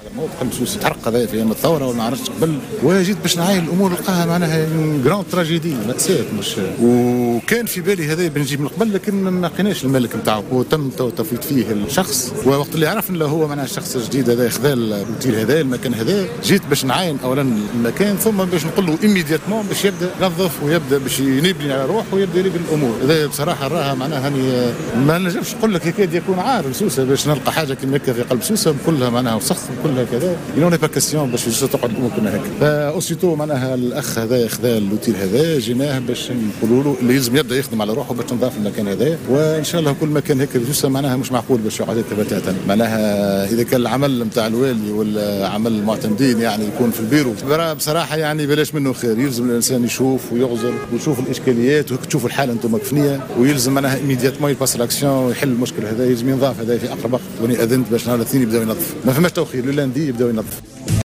قلب سوسي تحرق هذا في ايام الثوره ولا عرفتش قبل، وجيت باش نعاين الامور نلقاها معناها جراند تراجيدي مأساة. مش وكان في بالي هذا بنجيب من قبل، لكن ما لقيناش الملك نتاعو، وتم تفويض فيه الشخص. ووقت اللي عرفنا له هو معناها الشخص الجديد هذا خذا الاوتيل هذا المكان هذا، جيت باش نعاين اولا المكان، ثم باش نقول له ايميدياتمون باش يبدا ينظف ويبدا باش ينبني على روحه ويبدا يريق الامور. هذا بصراحه راها معناها هاني ما نجمش نقول لك يكاد يكون عار سوسه باش نلقى حاجه كما هكا في قلب سوسه كلها معناها وسخ كلها كذا، يلون با كاسيون باش تقعد الامور كما هكا. فاوسيتو معناها الاخ هذا خذا الاوتيل هذا، جيناه باش نقولوا له اللي لازم يبدا يخدم على روحه باش تنظف المكان هذا، وان شاء الله كل مكان هكا سوسه معناها مش معقول باش يقعد هكا بتاتا. معناها اذا كان العمل نتاع الوالي ولا عمل المعتمدين يعني يكون في البيرو بصراحه يعني بلاش منه خير. يلزم الانسان يشوف ويغزر ويشوف الاشكاليات وتشوف الحاله انتم مكفنيه، ويلزم معناها ايميدياتمون يباس لاكسيون ويحل المشكل هذا. يلزم ينظف هذا في اقرب وقت، وني اذنت باش نهار الاثنين يبداو ينظف، ما فماش توخير، لولاندي يبداو ينظف.